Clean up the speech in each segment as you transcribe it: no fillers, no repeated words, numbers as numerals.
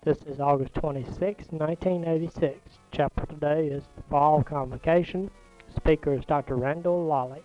This is August 26, 1986. Chapel today is the Fall Convocation. Speaker is Dr. Randall Lally.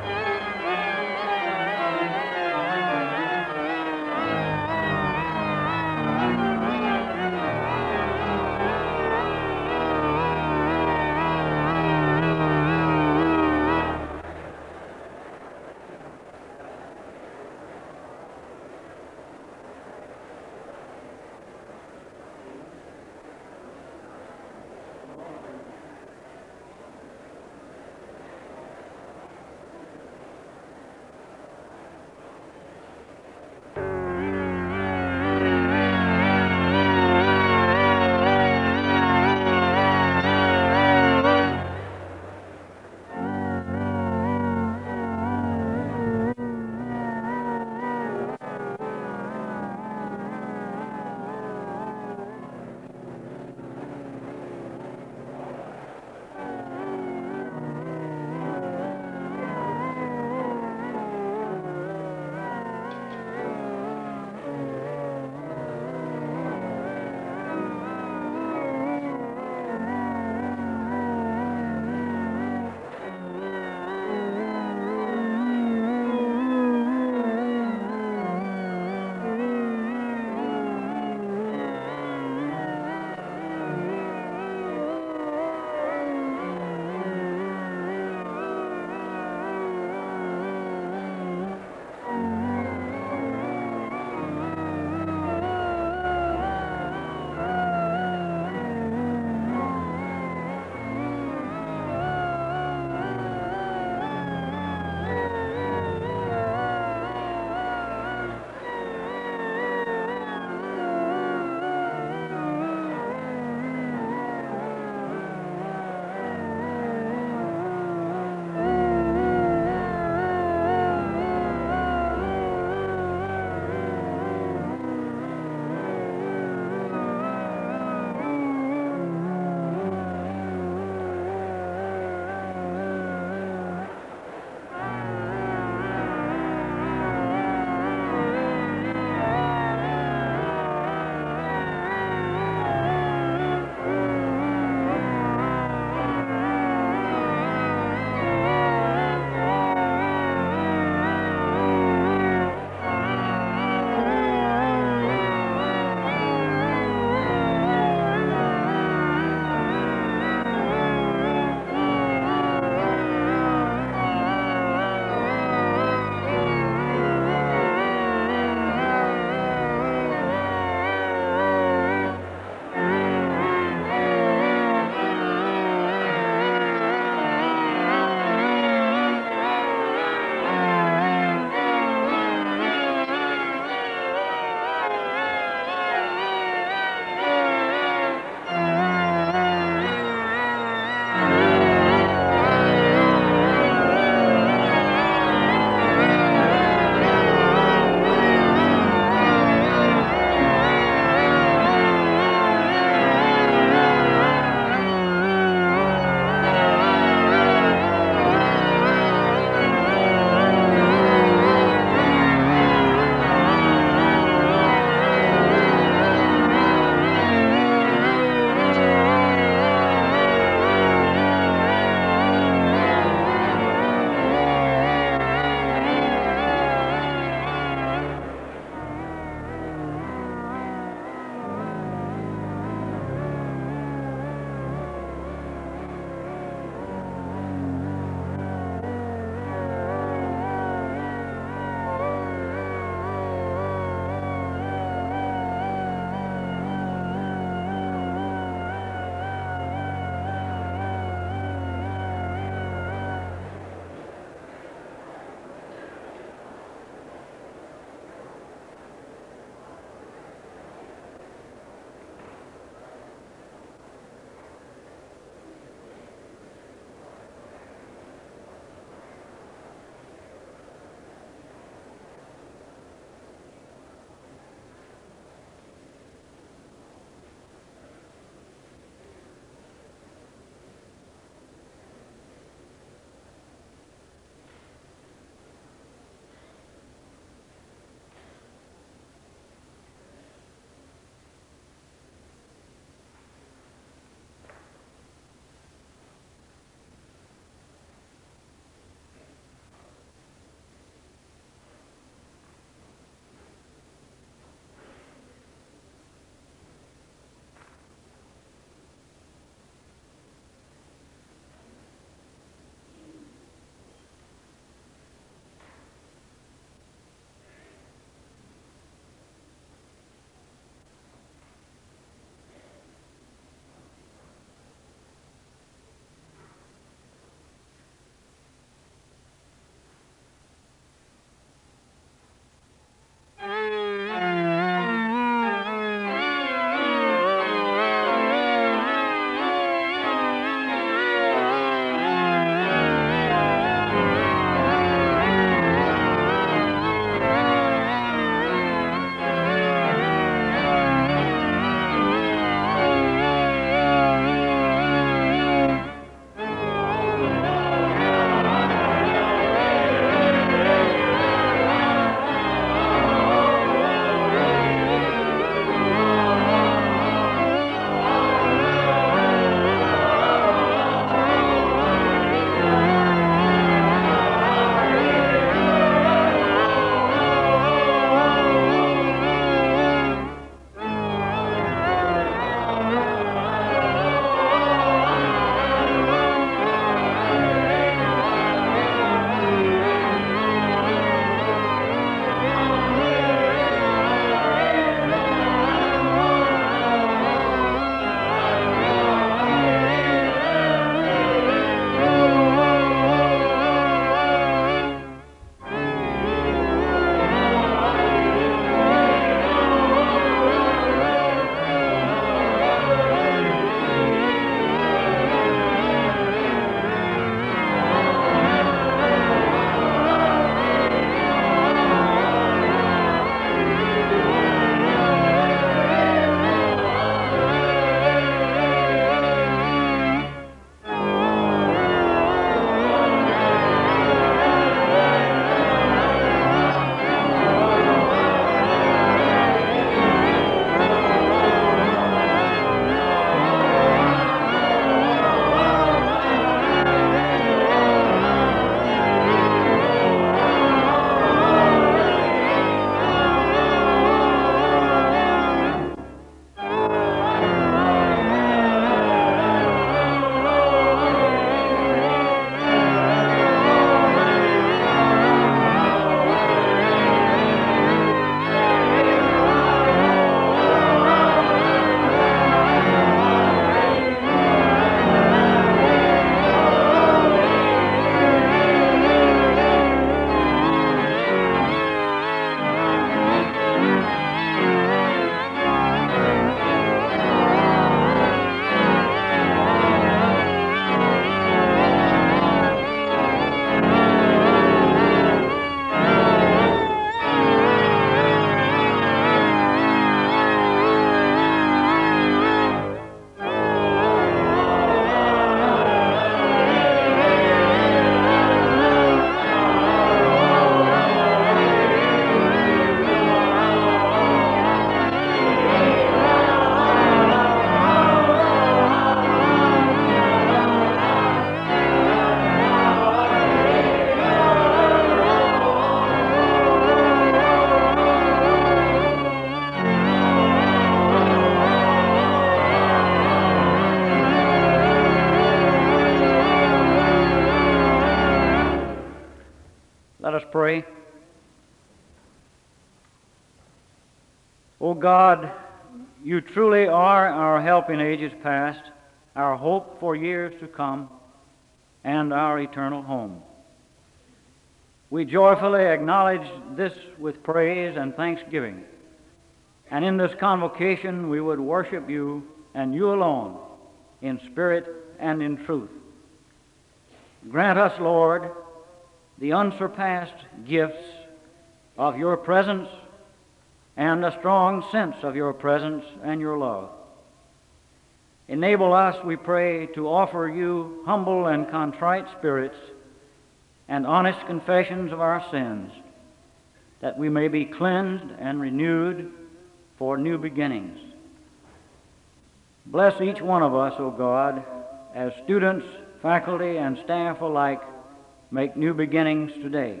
O God, you truly are our help in ages past, our hope for years to come, and our eternal home. We joyfully acknowledge this with praise and thanksgiving, and in this convocation we would worship you and you alone in spirit and in truth. Grant us, Lord, the unsurpassed gifts of your presence and a strong sense of your presence and your love. Enable us, we pray, to offer you humble and contrite spirits and honest confessions of our sins, that we may be cleansed and renewed for new beginnings. Bless each one of us, O God, as students, faculty, and staff alike make new beginnings today.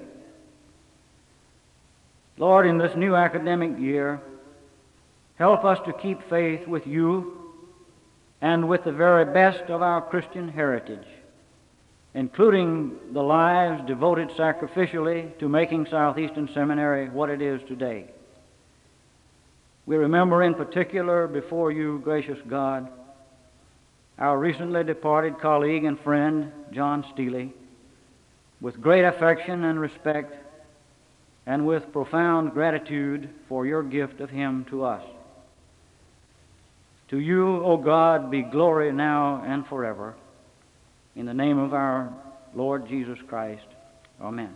Lord, in this new academic year, help us to keep faith with you and with the very best of our Christian heritage, including the lives devoted sacrificially to making Southeastern Seminary what it is today. We remember in particular before you, gracious God, our recently departed colleague and friend, John Steele, with great affection and respect and with profound gratitude for your gift of him to us. To you, O God, be glory now and forever. In the name of our Lord Jesus Christ. Amen.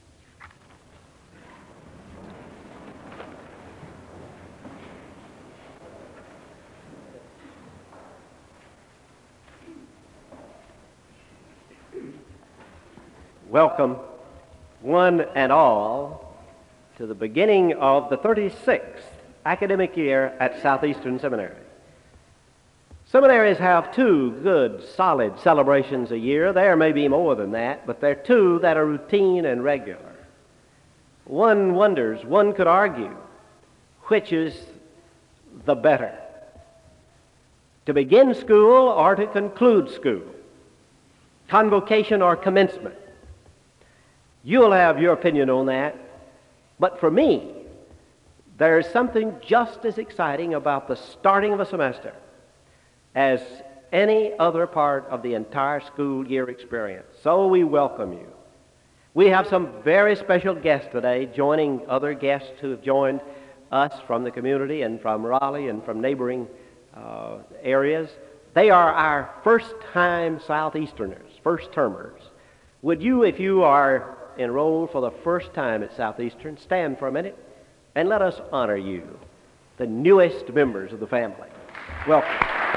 Welcome, one and all, to the beginning of the 36th academic year at Southeastern Seminary. Seminaries have two good, solid celebrations a year. There may be more than that, but there are two that are routine and regular. One wonders, one could argue, which is the better, to begin school or to conclude school, convocation or commencement. You'll have your opinion on that, but for me, there's something just as exciting about the starting of a semester as any other part of the entire school year experience. So we welcome you. We have some very special guests today, joining other guests who have joined us from the community and from Raleigh and from neighboring areas. They are our first-time Southeasterners, first-termers. Would you, if you are enrolled for the first time at Southeastern, stand for a minute and let us honor you, the newest members of the family. Welcome.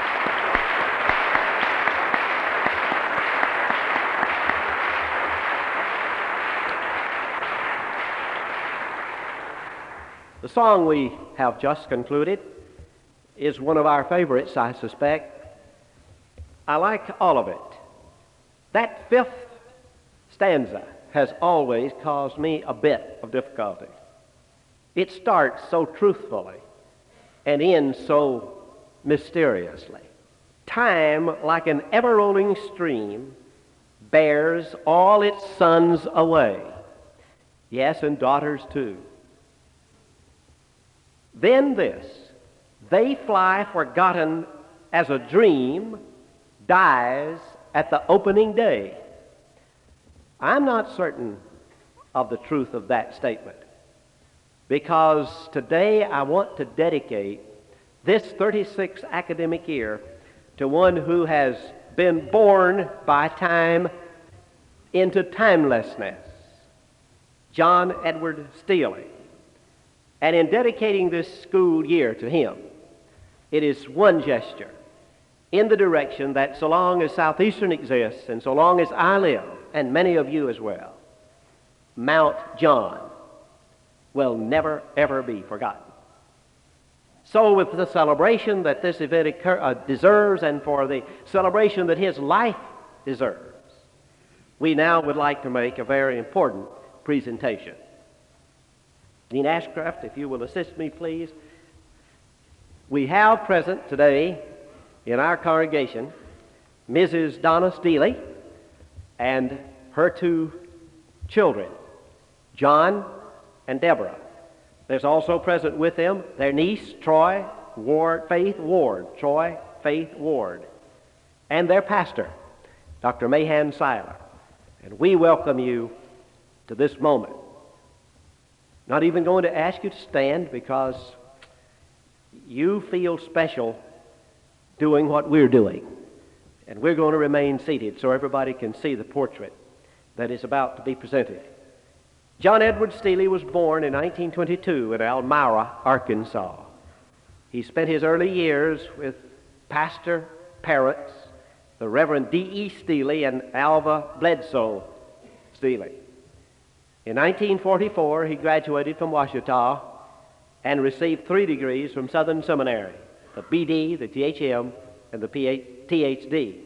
The song we have just concluded is one of our favorites, I suspect. I like all of it. That fifth stanza has always caused me a bit of difficulty. It starts so truthfully and ends so mysteriously. Time, like an ever-rolling stream, bears all its sons away. Yes, and daughters too. Then this, they fly forgotten as a dream dies at the opening day. I'm not certain of the truth of that statement, because today I want to dedicate this 36th academic year to one who has been born by time into timelessness, John Edward Steele. And in dedicating this school year to him, it is one gesture in the direction that so long as Southeastern exists and so long as I live, and many of you as well, Mount John will never, ever be forgotten. So with the celebration that this event deserves and for the celebration that his life deserves, we now would like to make a very important presentation. Dean Ashcraft, if you will assist me, please. We have present today in our congregation Mrs. Donna Steele and her two children, John and Deborah. There's also present with them their niece, Faith Ward, and their pastor, Dr. Mahan Seiler. And we welcome you to this moment. Not even going to ask you to stand because you feel special doing what we're doing. And we're going to remain seated so everybody can see the portrait that is about to be presented. John Edward Steely was born in 1922 in Elmira, Arkansas. He spent his early years with pastor parents, the Reverend D.E. Steely and Alva Bledsoe Steely. In 1944, he graduated from Ouachita and received 3 degrees from Southern Seminary, the BD, the THM, and the THD.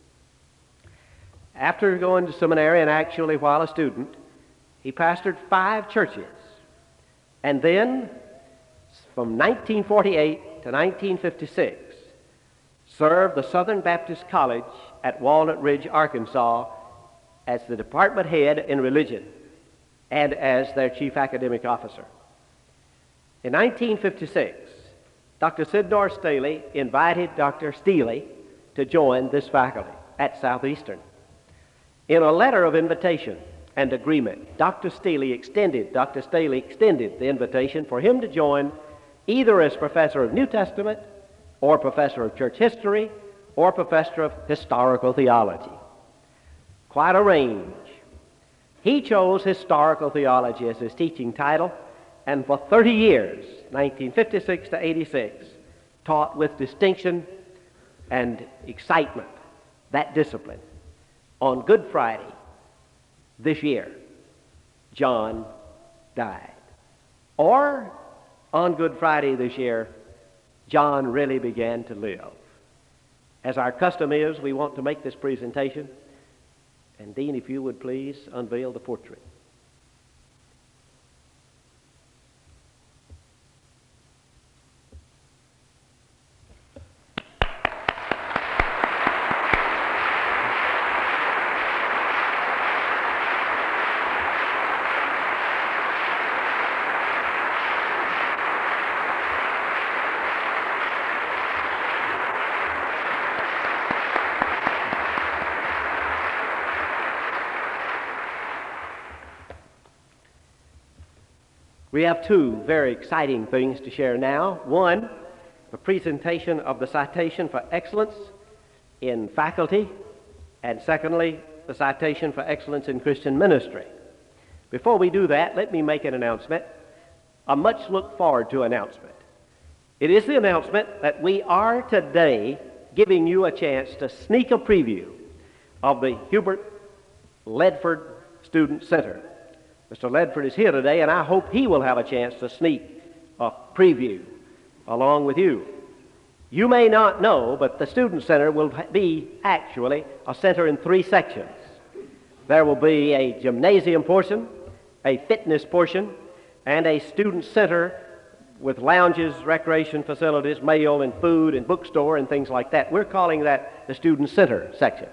After going to seminary, and actually while a student, he pastored 5 churches. And then, from 1948 to 1956, served the Southern Baptist College at Walnut Ridge, Arkansas, as the department head in religion and as their chief academic officer. In 1956, Dr. Sydnor Staley invited Dr. Steely to join this faculty at Southeastern. In a letter of invitation and agreement, Dr. Staley extended the invitation for him to join either as professor of New Testament or professor of church history or professor of historical theology. Quite a range. He chose historical theology as his teaching title, and for 30 years, 1956 to 86, taught with distinction and excitement that discipline. On Good Friday this year, John died. Or on Good Friday this year, John really began to live. As our custom is, we want to make this presentation. And Dean, if you would please unveil the portrait. We have 2 very exciting things to share now. One, the presentation of the citation for excellence in faculty, and secondly, the citation for excellence in Christian ministry. Before we do that, let me make an announcement, a much looked forward to announcement. It is the announcement that we are today giving you a chance to sneak a preview of the Hubert Ledford Student Center. Mr. Ledford is here today, and I hope he will have a chance to sneak a preview along with you. You may not know, but the Student Center will be actually a center in 3 sections. There will be a gymnasium portion, a fitness portion, and a student center with lounges, recreation facilities, mail and food and bookstore and things like that. We're calling that the Student Center section.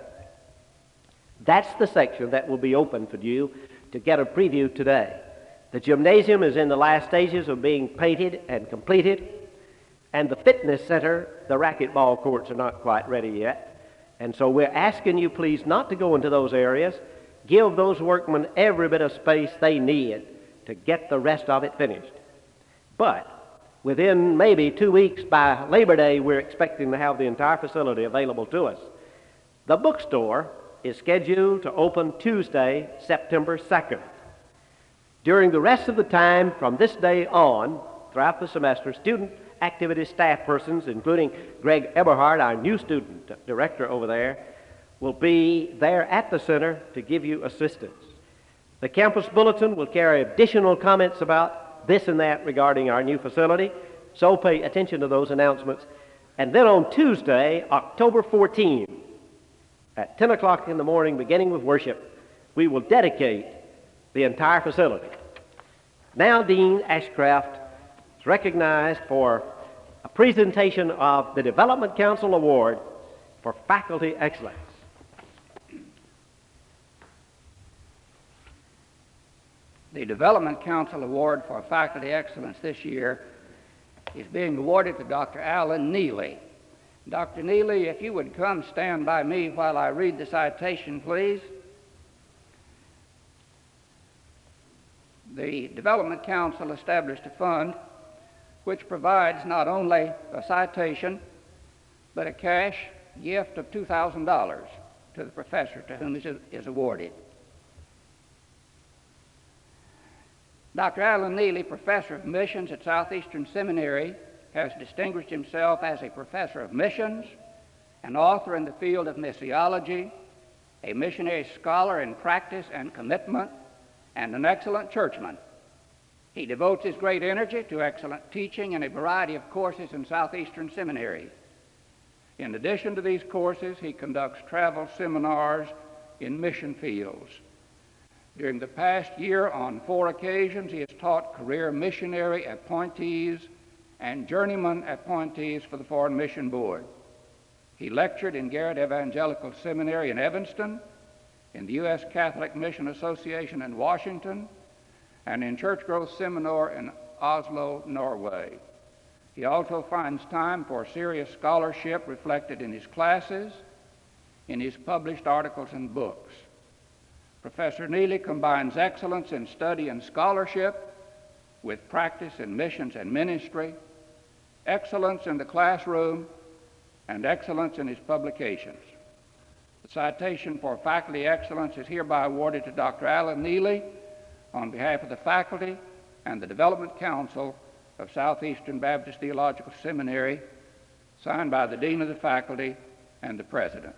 That's the section that will be open for you to get a preview today. The gymnasium is in the last stages of being painted and completed, and the fitness center, the racquetball courts are not quite ready yet. And so we're asking you please not to go into those areas. Give those workmen every bit of space they need to get the rest of it finished. But within maybe 2 weeks, by Labor Day, we're expecting to have the entire facility available to us. The bookstore is scheduled to open Tuesday, September 2nd. During the rest of the time from this day on, throughout the semester, student activity staff persons, including Greg Eberhard, our new student director over there, will be there at the center to give you assistance. The campus bulletin will carry additional comments about this and that regarding our new facility, so pay attention to those announcements. And then on Tuesday, October 14th, at 10 o'clock in the morning, beginning with worship, we will dedicate the entire facility. Now Dean Ashcraft is recognized for a presentation of the Development Council Award for Faculty Excellence. The Development Council Award for Faculty Excellence this year is being awarded to Dr. Alan Neely. Dr. Neely, if you would come stand by me while I read the citation, please. The Development Council established a fund which provides not only a citation, but a cash gift of $2,000 to the professor to whom it is awarded. Dr. Alan Neely, professor of missions at Southeastern Seminary, has distinguished himself as a professor of missions, an author in the field of missiology, a missionary scholar in practice and commitment, and an excellent churchman. He devotes his great energy to excellent teaching in a variety of courses in Southeastern Seminary. In addition to these courses, he conducts travel seminars in mission fields. During the past year, on 4 occasions, he has taught career missionary appointees and journeyman appointees for the Foreign Mission Board. He lectured in Garrett Evangelical Seminary in Evanston, in the U.S. Catholic Mission Association in Washington, and in Church Growth Seminar in Oslo, Norway. He also finds time for serious scholarship reflected in his classes, in his published articles and books. Professor Neely combines excellence in study and scholarship with practice in missions and ministry, excellence in the classroom, and excellence in his publications. The citation for faculty excellence is hereby awarded to Dr. Alan Neely on behalf of the faculty and the Development Council of Southeastern Baptist Theological Seminary, signed by the Dean of the Faculty and the President.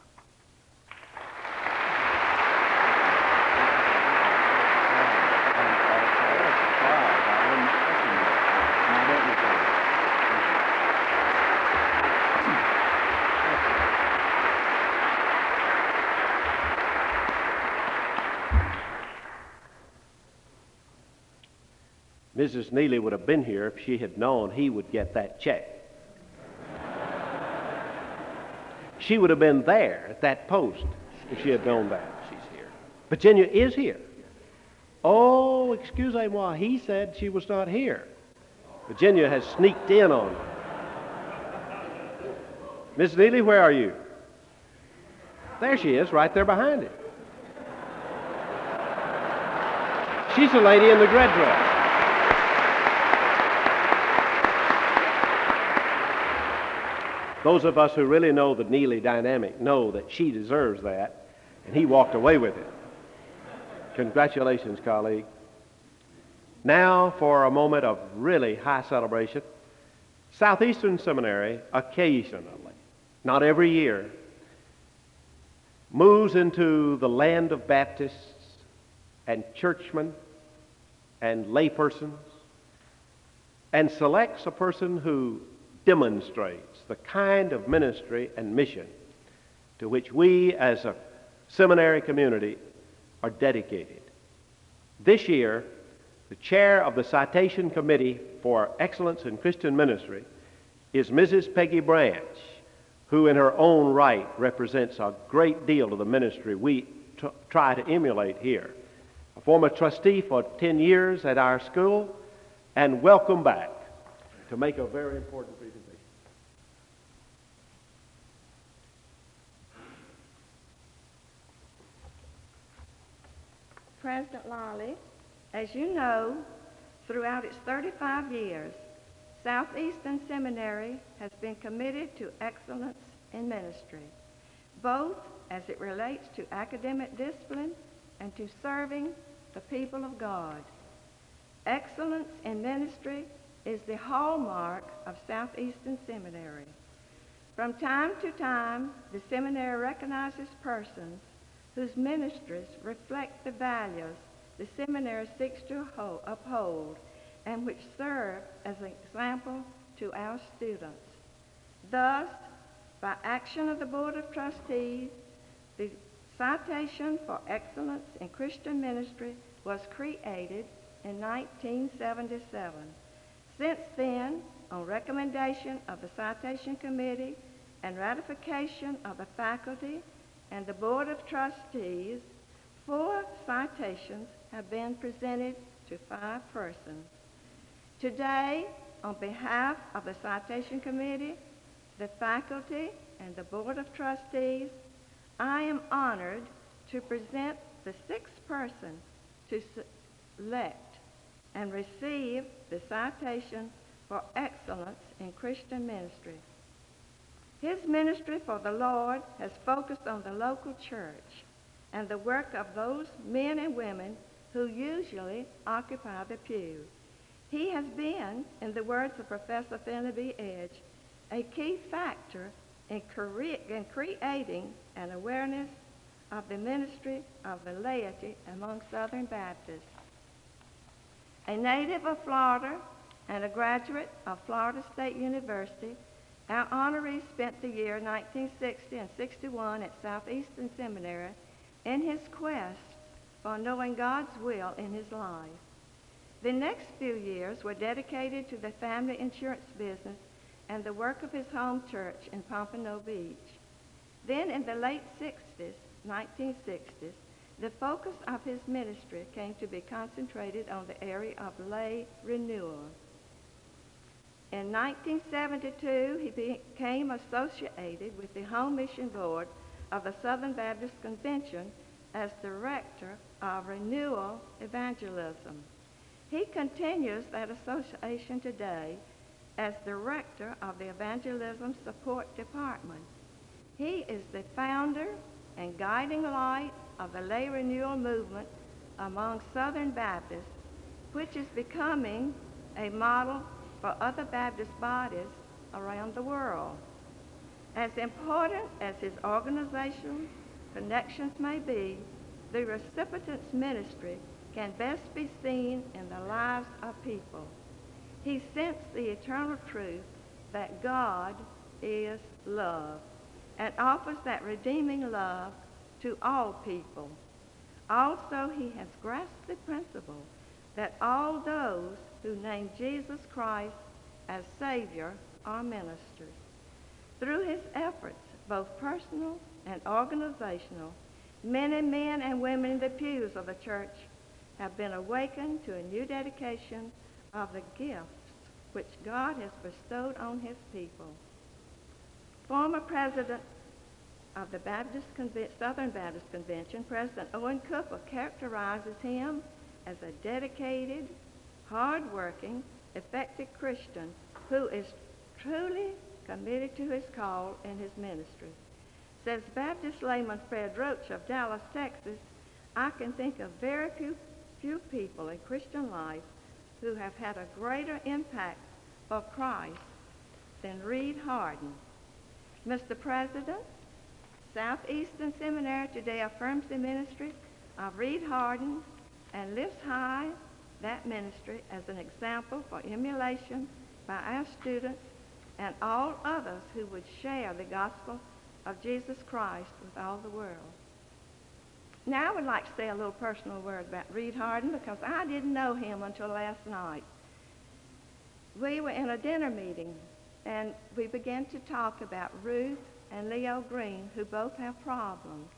Mrs. Neely would have been here if she had known he would get that check. She would have been there at that post if she had known that. She's here. Virginia is here. Oh, excusez-moi, he said she was not here. Virginia has sneaked in on her. Miss Neely, where are you? There she is, right there behind him. She's the lady in the red dress. Those of us who really know the Neely dynamic know that she deserves that, and he walked away with it. Congratulations, colleague. Now for a moment of really high celebration. Southeastern Seminary occasionally, not every year, moves into the land of Baptists and churchmen and laypersons and selects a person who demonstrates the kind of ministry and mission to which we as a seminary community are dedicated. This year, the chair of the Citation Committee for Excellence in Christian Ministry is Mrs. Peggy Branch, who in her own right represents a great deal of the ministry we try to emulate here. A former trustee for 10 years at our school, and welcome back to make a very important presentation. President Lawley, as you know, throughout its 35 years, Southeastern Seminary has been committed to excellence in ministry, both as it relates to academic discipline and to serving the people of God. Excellence in ministry is the hallmark of Southeastern Seminary. From time to time, the seminary recognizes persons whose ministries reflect the values the seminary seeks to uphold and which serve as an example to our students. Thus, by action of the Board of Trustees, the Citation for Excellence in Christian Ministry was created in 1977. Since then, on recommendation of the Citation Committee and ratification of the faculty and the Board of Trustees, 4 citations have been presented to 5 persons. Today, on behalf of the Citation Committee, the faculty, and the Board of Trustees, I am honored to present the 6th person to select and receive the citation for excellence in Christian ministry. His ministry for the Lord has focused on the local church and the work of those men and women who usually occupy the pew. He has been, in the words of Professor Finney B. Edge, a key factor in creating an awareness of the ministry of the laity among Southern Baptists. A native of Florida and a graduate of Florida State University, our honoree spent the year 1960 and 61 at Southeastern Seminary in his quest for knowing God's will in his life. The next few years were dedicated to the family insurance business and the work of his home church in Pompano Beach. Then in the late 60s, 1960s, the focus of his ministry came to be concentrated on the area of lay renewal. In 1972, he became associated with the Home Mission Board of the Southern Baptist Convention as Director of Renewal Evangelism. He continues that association today as Director of the Evangelism Support Department. He is the founder and guiding light of the lay renewal movement among Southern Baptists, which is becoming a model for other Baptist bodies around the world. As important as his organizational connections may be, the recipient's ministry can best be seen in the lives of people. He sensed the eternal truth that God is love and offers that redeeming love to all people. Also, he has grasped the principle that all those who name Jesus Christ as Savior are ministers. Through his efforts, both personal and organizational, many men and women in the pews of the church have been awakened to a new dedication of the gifts which God has bestowed on his people. Former President of the Southern Baptist Convention, President Owen Cooper, characterizes him as a dedicated, hard-working, effective Christian who is truly committed to his call and his ministry. Says Baptist layman Fred Roach of Dallas, Texas, I can think of very few people in Christian life who have had a greater impact for Christ than Reed Harden. Mr. President, Southeastern Seminary today affirms the ministry of Reed Harden and lifts high that ministry as an example for emulation by our students and all others who would share the gospel of Jesus Christ with all the world. Now I would like to say a little personal word about Reed Harden because I didn't know him until last night. We were in a dinner meeting and we began to talk about Ruth and Leo Green, who both have problems.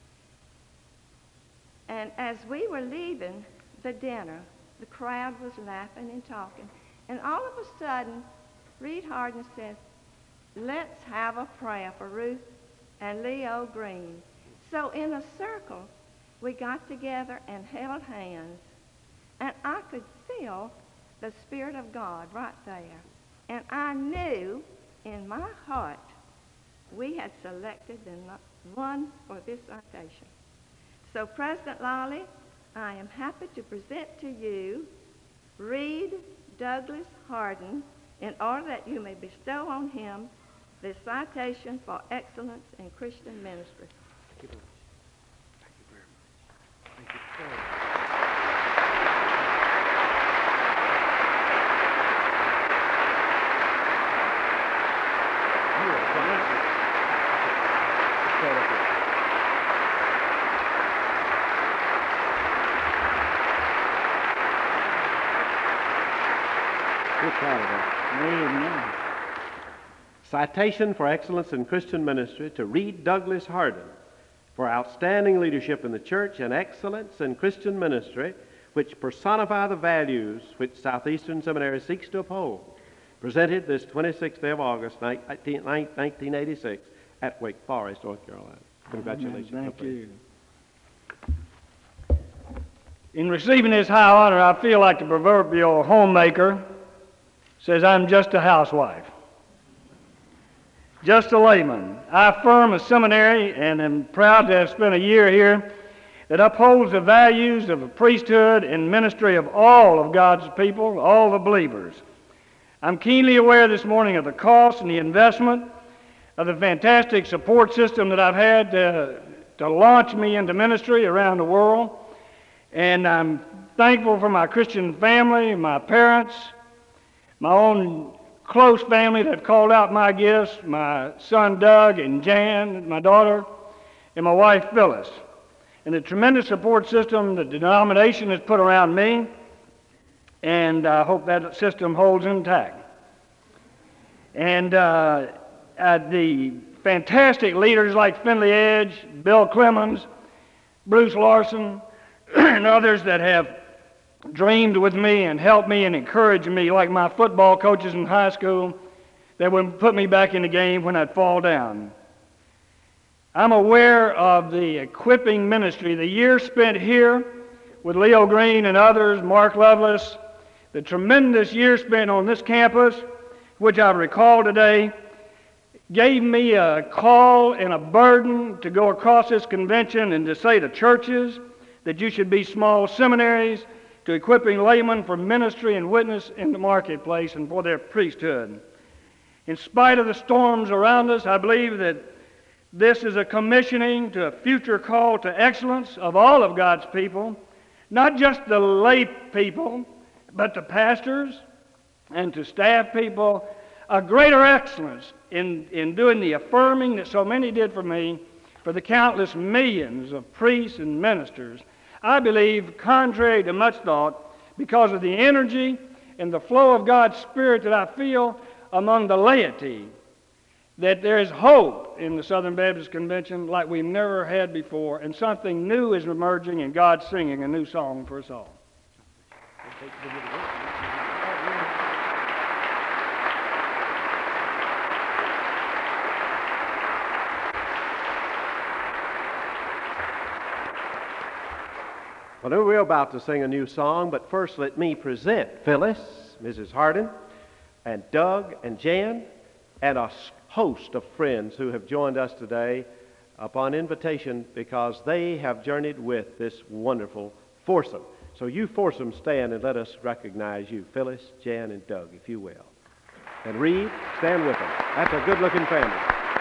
And as we were leaving the dinner, the crowd was laughing and talking. And all of a sudden, Reed Harden said, let's have a prayer for Ruth and Leo Green. So in a circle, we got together and held hands. And I could feel the Spirit of God right there. And I knew in my heart we had selected the one for this citation. So President Lally, I am happy to present to you Reed Douglas Harden in order that you may bestow on him the citation for excellence in Christian ministry. Thank you very much. Thank you very much. Amen. Citation for Excellence in Christian Ministry to Reed Douglas Harden for outstanding leadership in the church and excellence in Christian ministry which personify the values which Southeastern Seminary seeks to uphold, presented this 26th day of August, 1986, at Wake Forest, North Carolina. Congratulations. Thank you. In receiving this high honor, I feel like the proverbial homemaker says, I'm just a housewife, just a layman. I affirm a seminary and am proud to have spent a year here that upholds the values of the priesthood and ministry of all of God's people, all the believers. I'm keenly aware this morning of the cost and the investment of the fantastic support system that I've had to launch me into ministry around the world. And I'm thankful for my Christian family, my parents, my own close family that called out my gifts, my son Doug and Jan, my daughter, and my wife Phyllis, and the tremendous support system the denomination has put around me, and I hope that system holds intact. And the fantastic leaders like Finley Edge, Bill Clemens, Bruce Larson, and others that have dreamed with me and helped me and encouraged me, like my football coaches in high school that would put me back in the game when I'd fall down. I'm aware of the equipping ministry, the years spent here with Leo Green and others, Mark Lovelace, the tremendous years spent on this campus, which I recall today, gave me a call and a burden to go across this convention and to say to churches that you should be small seminaries, to equipping laymen for ministry and witness in the marketplace and for their priesthood. In spite of the storms around us, I believe that this is a commissioning to a future call to excellence of all of God's people, not just the lay people, but to pastors and to staff people, a greater excellence in doing the affirming that so many did for me, for the countless millions of priests and ministers. I believe, contrary to much thought, because of the energy and the flow of God's Spirit that I feel among the laity, that there is hope in the Southern Baptist Convention like we've never had before, and something new is emerging, and God's singing a new song for us all. Well, we're about to sing a new song, but first let me present Phyllis, Mrs. Hardin, and Doug and Jan, and a host of friends who have joined us today upon invitation because they have journeyed with this wonderful foursome. So you foursome stand and let us recognize you, Phyllis, Jan, and Doug, if you will. And Reed, stand with them. That's a good-looking family.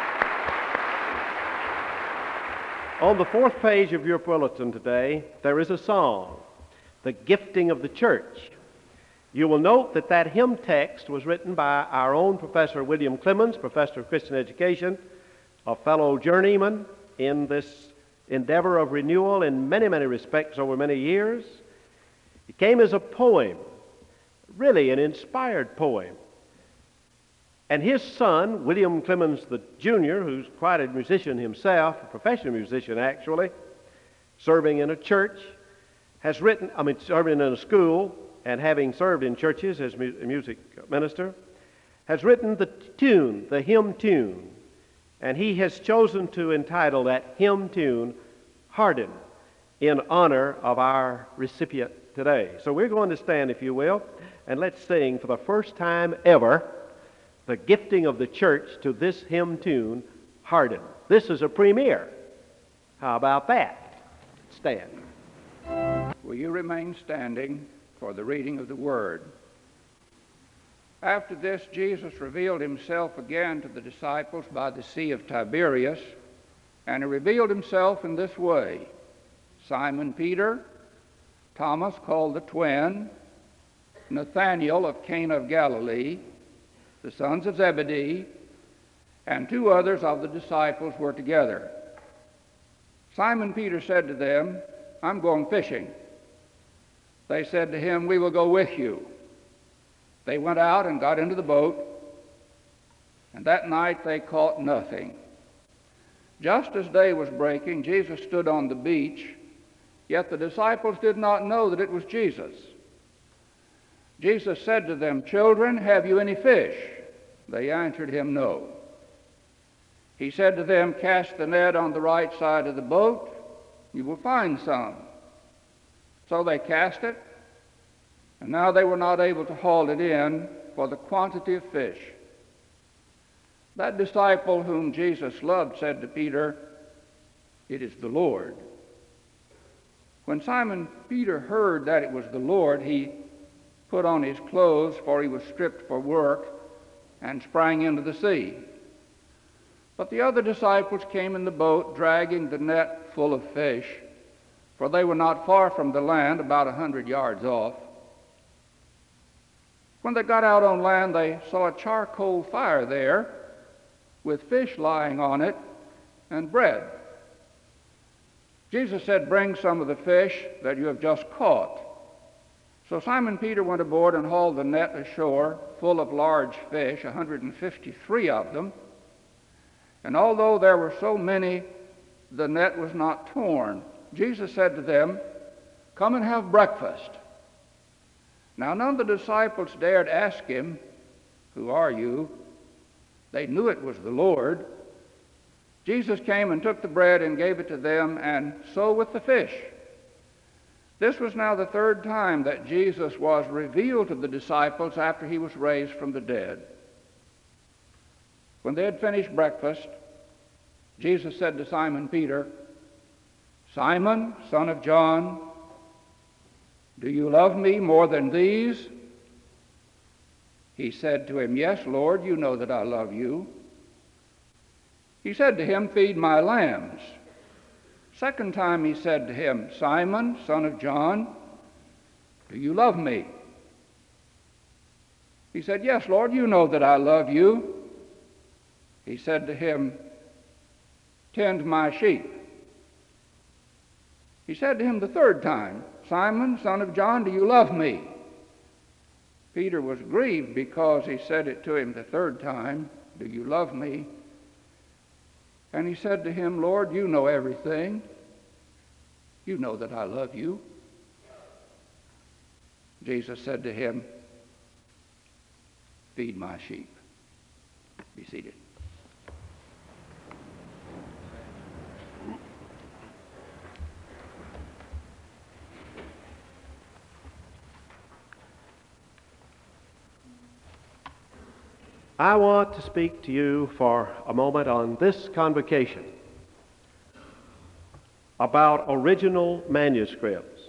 On the fourth page of your bulletin today, there is a song, The Gifting of the Church. You will note that that hymn text was written by our own Professor William Clemens, Professor of Christian Education, a fellow journeyman in this endeavor of renewal in many, many respects over many years. It came as a poem, really an inspired poem. And his son, William Clemens the Jr., who's quite a musician himself, a professional musician actually, serving in a church, serving in a school, and having served in churches as a music minister, has written the tune, the hymn tune, and he has chosen to entitle that hymn tune, Hardin, in honor of our recipient today. So we're going to stand, if you will, and let's sing for the first time ever the gifting of the church to this hymn tune, Hardin. This is a premiere. How about that? Stand. Will you remain standing for the reading of the Word? After this, Jesus revealed himself again to the disciples by the Sea of Tiberias, and he revealed himself in this way: Simon Peter, Thomas called the twin, Nathanael of Cana of Galilee, the sons of Zebedee, and two others of the disciples were together. Simon Peter said to them, I'm going fishing. They said to him, we will go with you. They went out and got into the boat, and that night they caught nothing. Just as day was breaking, Jesus stood on the beach, Yet the disciples did not know that it was Jesus. Jesus said to them, "Children, have you any fish?" They answered him, "No." He said to them, "Cast the net on the right side of the boat. You will find some." So they cast it, and now they were not able to haul it in for the quantity of fish. That disciple whom Jesus loved said to Peter, "It is the Lord." When Simon Peter heard that it was the Lord, he put on his clothes, for he was stripped for work, and sprang into the sea. But the other disciples came in the boat, dragging the net full of fish, for they were not far from the land, about 100 yards off. When they got out on land, they saw a charcoal fire there, with fish lying on it and bread. Jesus said, "Bring some of the fish that you have just caught." So Simon Peter went aboard and hauled the net ashore, full of large fish, 153 of them. And although there were so many, the net was not torn. Jesus said to them, "Come and have breakfast." Now none of the disciples dared ask him, "Who are you?" They knew it was the Lord. Jesus came and took the bread and gave it to them, and so with the fish. This was now the third time that Jesus was revealed to the disciples after he was raised from the dead. When they had finished breakfast, Jesus said to Simon Peter, "Simon, son of John, do you love me more than these?" He said to him, "Yes, Lord, you know that I love you." He said to him, "Feed my lambs." Second time he said to him, "Simon, son of John, do you love me?" He said, "Yes, Lord, you know that I love you." He said to him, "Tend my sheep." He said to him the third time, "Simon, son of John, do you love me?" Peter was grieved because he said it to him the third time, "Do you love me?" And he said to him, "Lord, you know everything. You know that I love you." Jesus said to him, "Feed my sheep." Be seated. I want to speak to you for a moment on this convocation about original manuscripts.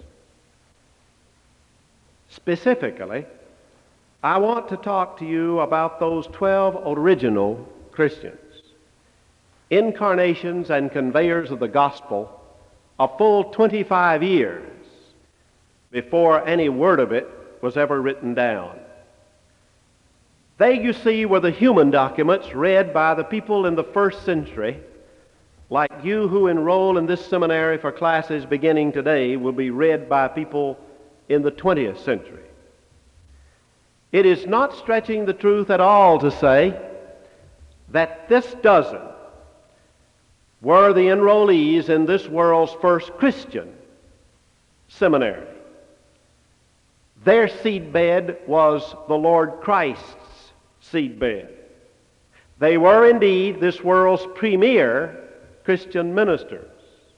Specifically, I want to talk to you about those 12 original Christians, incarnations and conveyors of the gospel a full 25 years before any word of it was ever written down. They, you see, were the human documents read by the people in the first century, like you who enroll in this seminary for classes beginning today will be read by people in the 20th century. It is not stretching the truth at all to say that this dozen were the enrollees in this world's first Christian seminary. Their seedbed was the Lord Christ's seedbed. They were indeed this world's premier Christian ministers.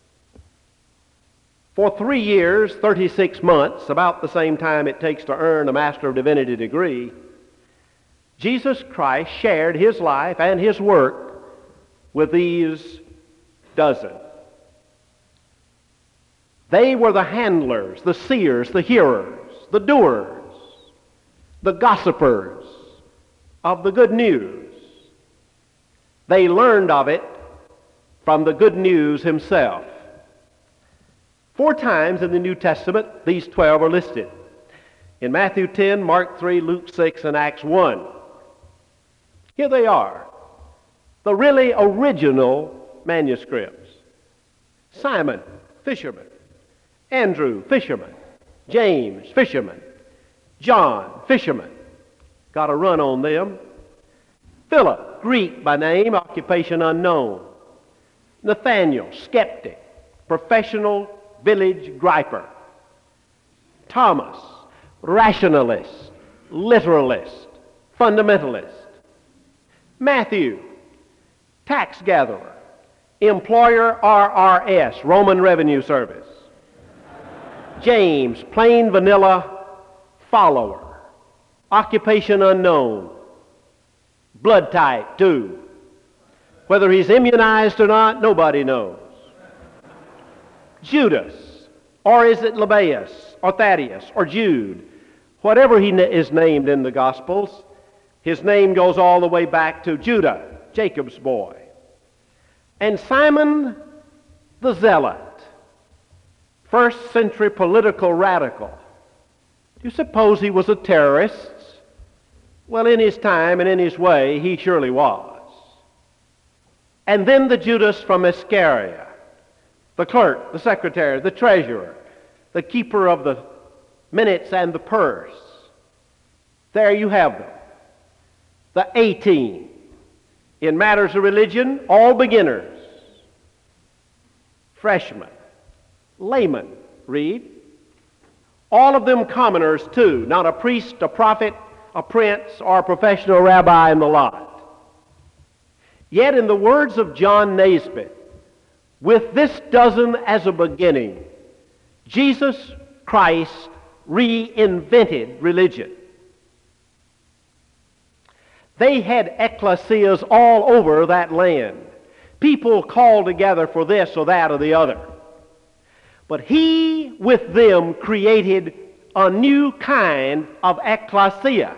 For 3 years, 36 months, about the same time it takes to earn a Master of Divinity degree, Jesus Christ shared his life and his work with these dozen. They were the handlers, the seers, the hearers, the doers, the gossipers of the good news. They learned of it from the good news himself. 4 times in the New Testament, these 12 are listed. In Matthew 10, Mark 3, Luke 6, and Acts 1. Here they are, the really original manuscripts. Simon, fisherman. Andrew, fisherman. James, fisherman. John, fisherman. Got a run on them. Philip, Greek by name, occupation unknown. Nathaniel, skeptic, professional village griper. Thomas, rationalist, literalist, fundamentalist. Matthew, tax gatherer, employer RRS, Roman Revenue Service. James, plain vanilla follower, occupation unknown, blood type 2. Whether he's immunized or not, nobody knows. Judas, or is it Lebbaeus, or Thaddeus, or Jude? Whatever he is named in the Gospels, his name goes all the way back to Judah, Jacob's boy. And Simon the Zealot, first century political radical. Do you suppose he was a terrorist? Well, in his time and in his way, he surely was. And then the Judas from Iscariot, the clerk, the secretary, the treasurer, the keeper of the minutes and the purse. There you have them. The 18. In matters of religion, all beginners. Freshmen, laymen, read. All of them commoners too, not a priest, a prophet, a prince, or a professional rabbi in the lot. Yet in the words of John Naisbitt, with this dozen as a beginning, Jesus Christ reinvented religion. They had ecclesias all over that land. People called together for this or that or the other. But he, with them, created a new kind of ecclesia.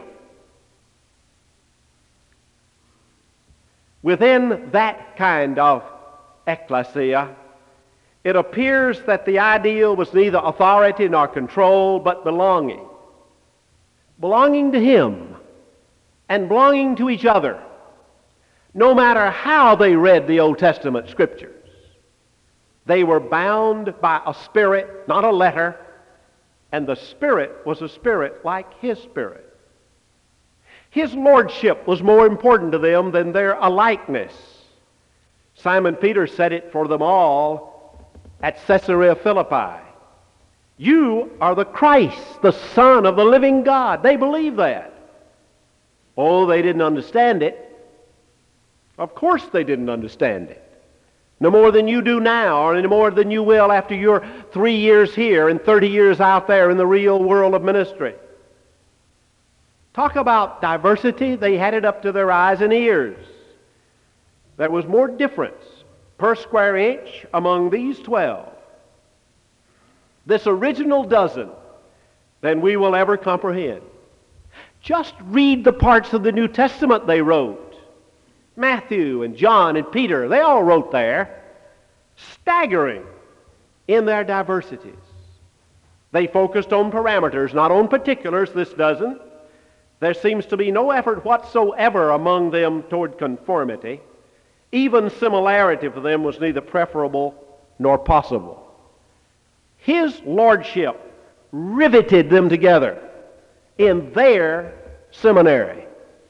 Within that kind of ecclesia, it appears that the ideal was neither authority nor control, but belonging. Belonging to him and belonging to each other, no matter how they read the Old Testament scriptures. They were bound by a spirit, not a letter, and the spirit was a spirit like his spirit. His lordship was more important to them than their alikeness. Simon Peter said it for them all at Caesarea Philippi. You are the Christ, the Son of the living God. They believed that. Oh, they didn't understand it. Of course they didn't understand it. No more than you do now, or any more than you will after your 3 years here and 30 years out there in the real world of ministry. Talk about diversity. They had it up to their eyes and ears. There was more difference per square inch among these 12, this original dozen, than we will ever comprehend. Just read the parts of the New Testament they wrote. Matthew and John and Peter, they all wrote there. Staggering in their diversities. They focused on parameters, not on particulars, this dozen. There seems to be no effort whatsoever among them toward conformity. Even similarity for them was neither preferable nor possible. His lordship riveted them together in their seminary.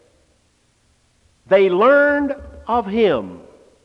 They learned of him.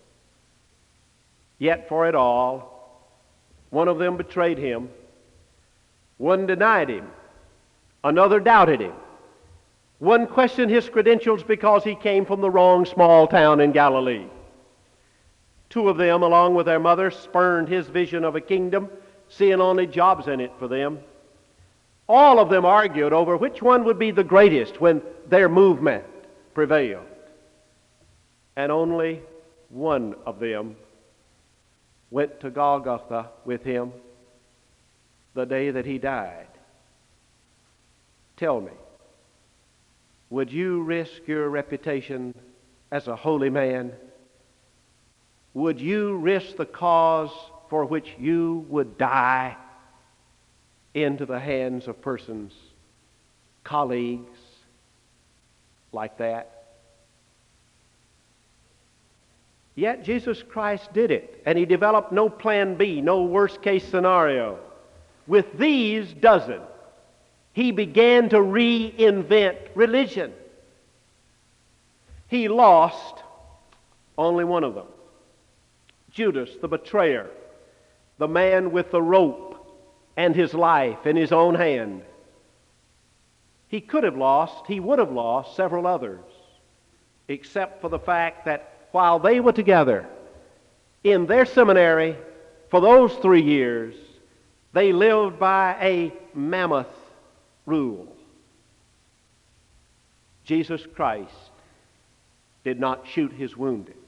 Yet for it all, one of them betrayed him, one denied him, another doubted him. One questioned his credentials because he came from the wrong small town in Galilee. Two of them, along with their mother, spurned his vision of a kingdom, seeing only jobs in it for them. All of them argued over which one would be the greatest when their movement prevailed. And only one of them went to Golgotha with him the day that he died. Tell me, would you risk your reputation as a holy man? Would you risk the cause for which you would die into the hands of persons, colleagues like that? Yet Jesus Christ did it, and he developed no plan B, no worst-case scenario. With these dozen, he began to reinvent religion. He lost only one of them, Judas, the betrayer. the man with the rope and his life in his own hand. He would have lost several others, except for the fact that while they were together in their seminary for those 3 years, they lived by a mammoth rule. Jesus Christ did not shoot his wounded.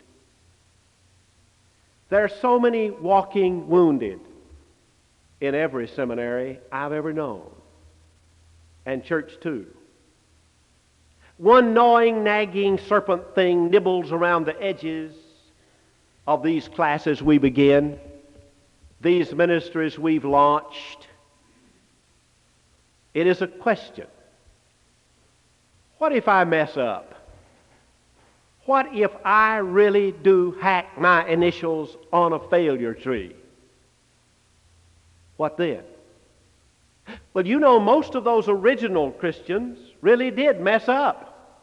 There are so many walking wounded in every seminary I've ever known, and church too. One gnawing, nagging serpent thing nibbles around the edges of these classes we begin, these ministries we've launched. It is a question. What if I mess up? What if I really do hack my initials on a failure tree? What then? Well, you know, most of those original Christians really did mess up.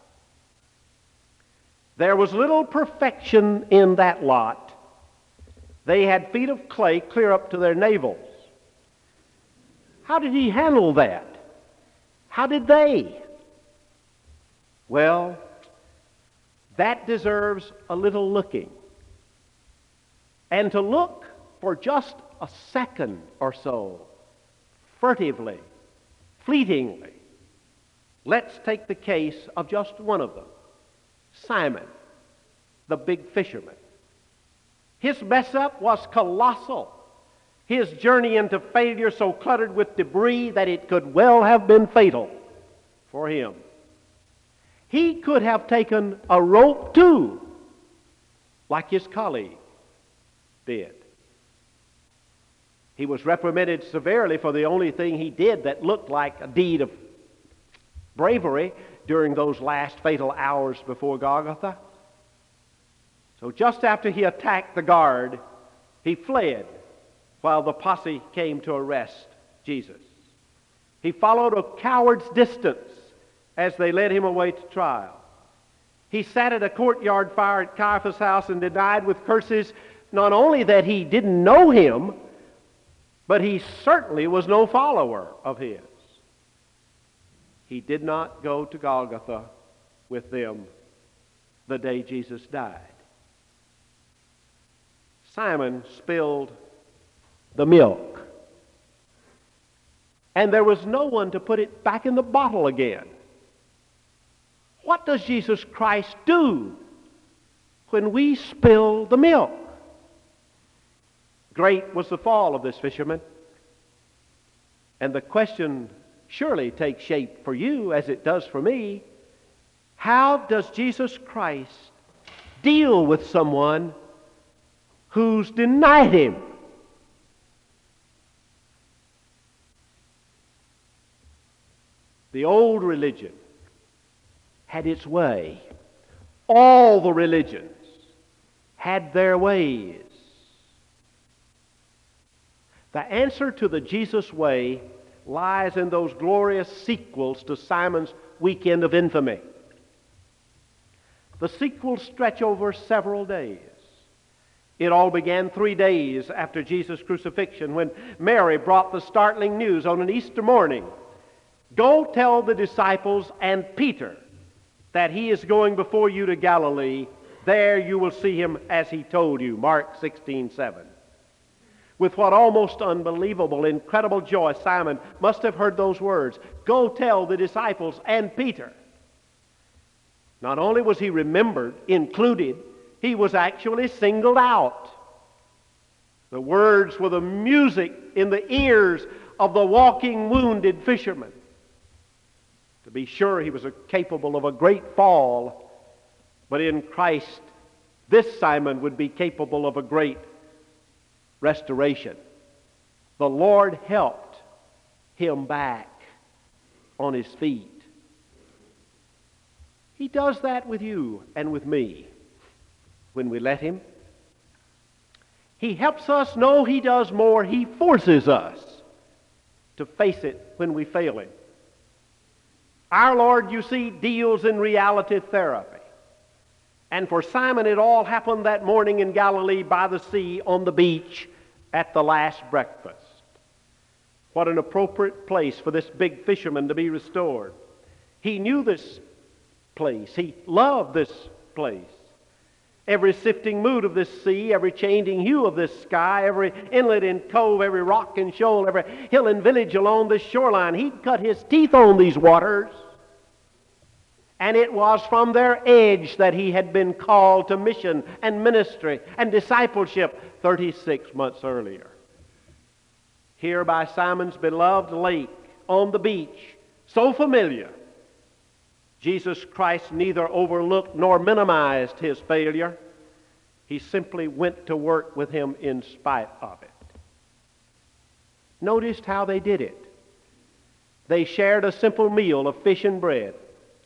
There was little perfection in that lot. They had feet of clay clear up to their navels. How did he handle that? How did they? Well, that deserves a little looking. And to look for just a second or so, furtively, fleetingly, let's take the case of just one of them, Simon, the big fisherman. His mess up was colossal. His journey into failure so cluttered with debris that it could well have been fatal for him. He could have taken a rope too, like his colleague did. He was reprimanded severely for the only thing he did that looked like a deed of bravery during those last fatal hours before Golgotha. So just after he attacked the guard, he fled while the posse came to arrest Jesus. He followed a coward's distance as they led him away to trial. He sat at a courtyard fire at Caiaphas' house and denied with curses not only that he didn't know him, but he certainly was no follower of his. He did not go to Golgotha with them the day Jesus died. Simon spilled the milk, and there was no one to put it back in the bottle again. What does Jesus Christ do when we spill the milk? Great was the fall of this fisherman, and the question surely takes shape for you as it does for me. How does Jesus Christ deal with someone who's denied him? The old religion had its way. All the religions had their ways. The answer to the Jesus way lies in those glorious sequels to Simon's weekend of infamy. The sequels stretch over several days. It all began 3 days after Jesus' crucifixion when Mary brought the startling news on an Easter morning. Go tell the disciples and Peter that he is going before you to Galilee. There you will see him as he told you. Mark 16:7. With what almost unbelievable, incredible joy, Simon must have heard those words. Go tell the disciples and Peter. Not only was he remembered, included, he was actually singled out. The words were the music in the ears of the walking wounded fisherman. To be sure, he was capable of a great fall, but in Christ, this Simon would be capable of a great restoration. The Lord helped him back on his feet. He does that with you and with me when we let him. He helps us. No, he does more. He forces us to face it when we fail him. Our Lord, you see, deals in reality therapy. And for Simon, it all happened that morning in Galilee by the sea on the beach at the last breakfast. What an appropriate place for this big fisherman to be restored. He knew this place. He loved this place. Every sifting mood of this sea, every changing hue of this sky, every inlet and cove, every rock and shoal, every hill and village along this shoreline, he'd cut his teeth on these waters. And it was from their edge that he had been called to mission and ministry and discipleship 36 months earlier. Here by Simon's beloved lake, on the beach, so familiar, Jesus Christ neither overlooked nor minimized his failure. He simply went to work with him in spite of it. Noticed how they did it. They shared a simple meal of fish and bread.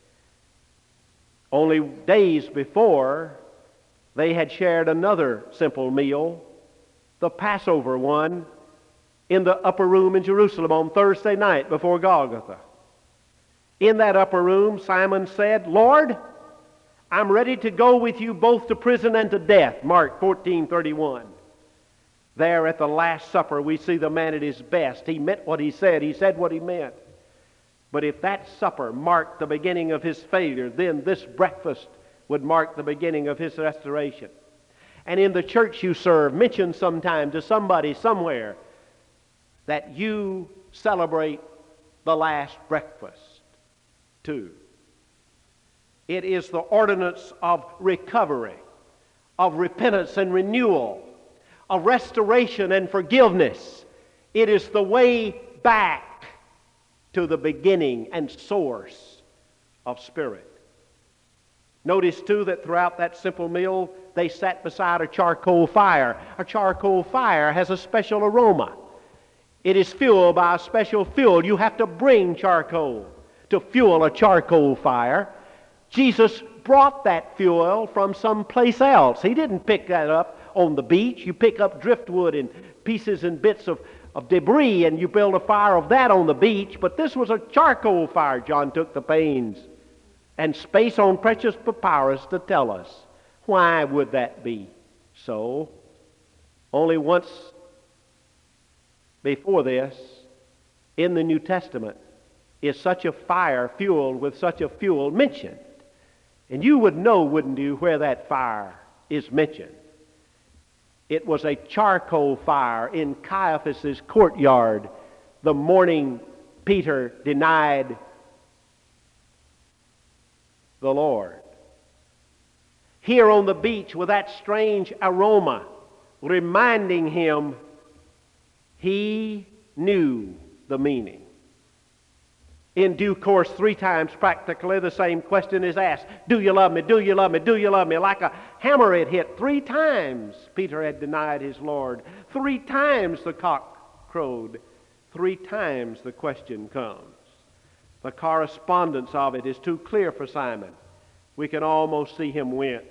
Only days before, they had shared another simple meal, the Passover one, in the upper room in Jerusalem on Thursday night before Golgotha. In that upper room, Simon said, "Lord, I'm ready to go with you both to prison and to death," Mark 14:31. There at the Last Supper, we see the man at his best. He meant what he said what he meant. But if that supper marked the beginning of his failure, then this breakfast would mark the beginning of his restoration. And in the church you serve, mention sometime to somebody somewhere that you celebrate the last breakfast too. It is the ordinance of recovery, of repentance and renewal, of restoration and forgiveness. It is the way back to the beginning and source of spirit. Notice too that throughout that simple meal they sat beside a charcoal fire. A charcoal fire has a special aroma. It is fueled by a special fuel. You have to bring charcoal to fuel a charcoal fire. Jesus brought that fuel from someplace else. He didn't pick that up on the beach. You pick up driftwood and pieces and bits of debris and you build a fire of that on the beach. But this was a charcoal fire. John took the pains and space on precious papyrus to tell us. Why would that be so? Only once before this, in the New Testament, is such a fire fueled with such a fuel mentioned. And you would know, wouldn't you, where that fire is mentioned? It was a charcoal fire in Caiaphas' courtyard the morning Peter denied the Lord. Here on the beach with that strange aroma reminding him he knew the meaning. In due course, 3 times practically the same question is asked. Do you love me? Do you love me? Do you love me? Like a hammer it hit. 3 times Peter had denied his Lord. 3 times the cock crowed. 3 times the question comes. The correspondence of it is too clear for Simon. We can almost see him wince.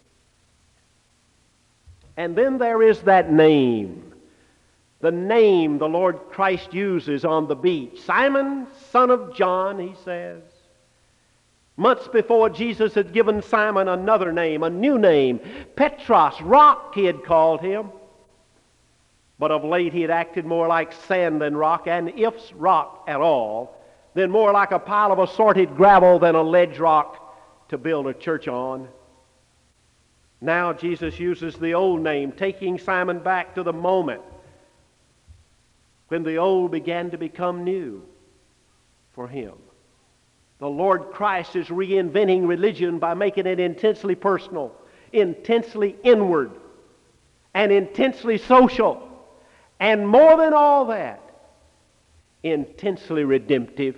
And then there is that name. The name the Lord Christ uses on the beach. Simon, son of John, he says. Months before, Jesus had given Simon another name, a new name. Petros, rock, he had called him. But of late he had acted more like sand than rock, and if rock at all, then more like a pile of assorted gravel than a ledge rock to build a church on. Now Jesus uses the old name, taking Simon back to the moment when the old began to become new for him. The Lord Christ is reinventing religion by making it intensely personal, intensely inward, and intensely social. And more than all that, intensely redemptive.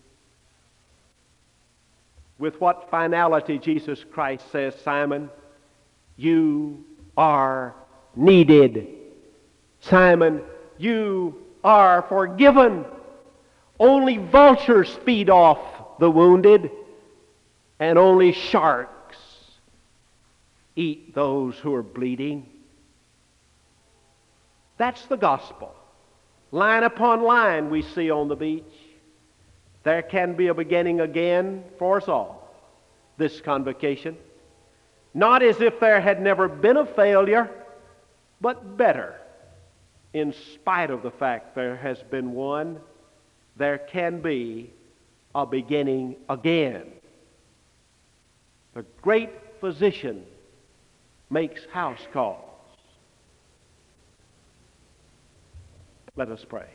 With what finality Jesus Christ says, Simon, you are needed. Simon, you are forgiven. Only vultures feed off the wounded, and only sharks eat those who are bleeding. That's the gospel. Line upon line we see on the beach. There can be a beginning again for us all, this convocation. Not as if there had never been a failure, but better. in spite of the fact there has been one, there can be a beginning again. The great physician makes house calls. Let us pray.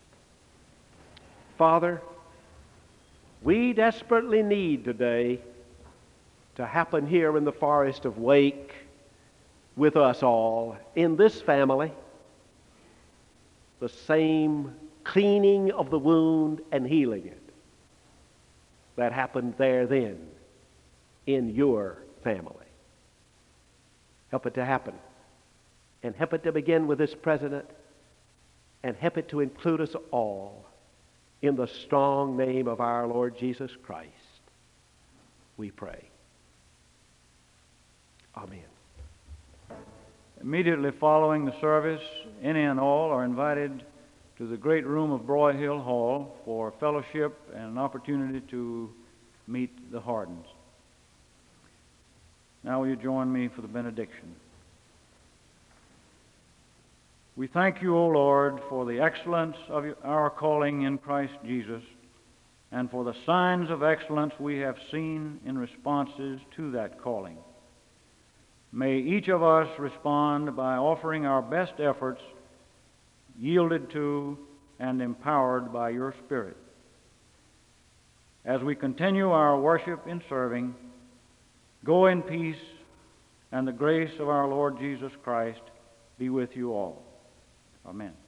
Father, we desperately need today to happen here in the forest of Wake with us all, in this family, the same cleaning of the wound and healing it that happened there then in your family. Help it to happen, and help it to begin with this president, and help it to include us all in the strong name of our Lord Jesus Christ. We pray. Amen. Immediately following the service, any and all are invited to the great room of Broyhill Hall for fellowship and an opportunity to meet the Hardens. Now will you join me for the benediction? We thank you, O Lord, for the excellence of our calling in Christ Jesus and for the signs of excellence we have seen in responses to that calling. May each of us respond by offering our best efforts, yielded to and empowered by your Spirit. As we continue our worship in serving, go in peace, and the grace of our Lord Jesus Christ be with you all. Amen.